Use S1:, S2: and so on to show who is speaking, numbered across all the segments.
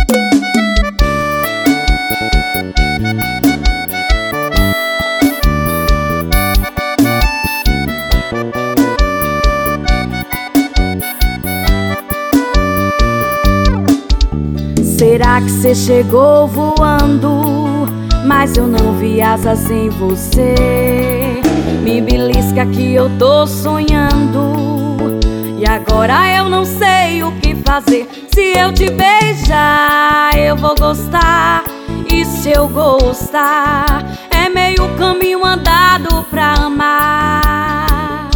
S1: Será que cê chegou voando, mas eu não vi asas em você? Me belisca que eu tô sonhando, e agora eu não sei o que fazer. Se eu te beijar, eu vou gostar, e se eu gostar, é meio caminho andado pra amar.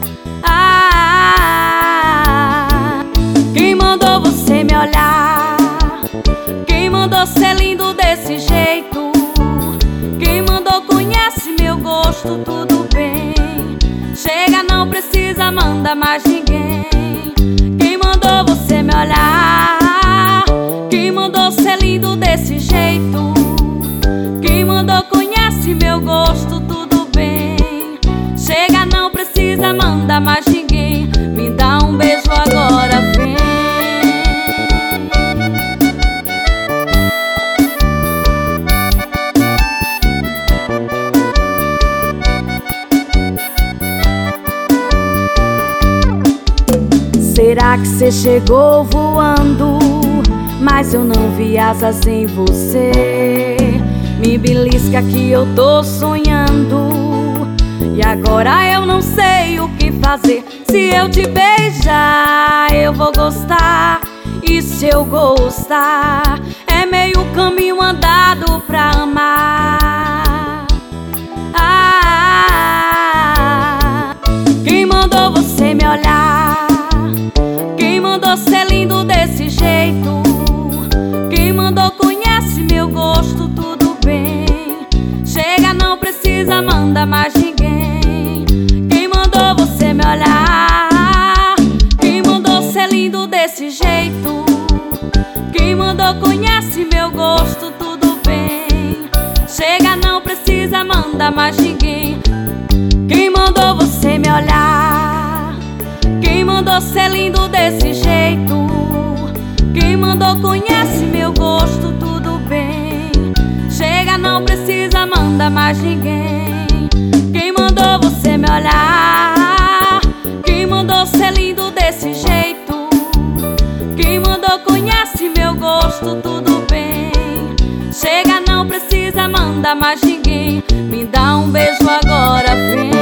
S1: Quem mandou você me olhar? Quem mandou ser lindo desse jeito? Quem mandou conhece meu gosto, tudo bem. Chega, não precisa mandar mais ninguém. Quem mandou você me olhar? Quem mandou ser lindo desse jeito? Quem mandou conhece meu gosto, tudo bem. Chega, não precisa mandar mais ninguém. Me dá um beijo agora, vem. Será que cê chegou voando, mas eu não vi asas em você? Me belisca que eu tô sonhando, e agora eu não sei o que fazer. Se eu te beijar, eu vou gostar, e se eu gostar, é meio caminho andado pra amar. Quem mandou você me olhar? Quem mandou ser lindo desse jeito? Quem mandou conhece meu gosto, tudo bem. Chega, não precisa mandar mais ninguém. Quem mandou você me olhar? Quem mandou ser lindo desse jeito? Quem mandou conhece meu gosto, tudo bem. Chega, não precisa mandar mais ninguém. Quem mandou você me olhar? Quem mandou ser lindo desse jeito? Quem mandou conhece meu gosto, tudo bem. Chega, não precisa mandar mais ninguém. Quem mandou você me olhar? Quem mandou ser lindo desse jeito? Quem mandou conhece meu gosto, tudo bem. Chega, não precisa mandar mais ninguém. Me dá um beijo agora, vem.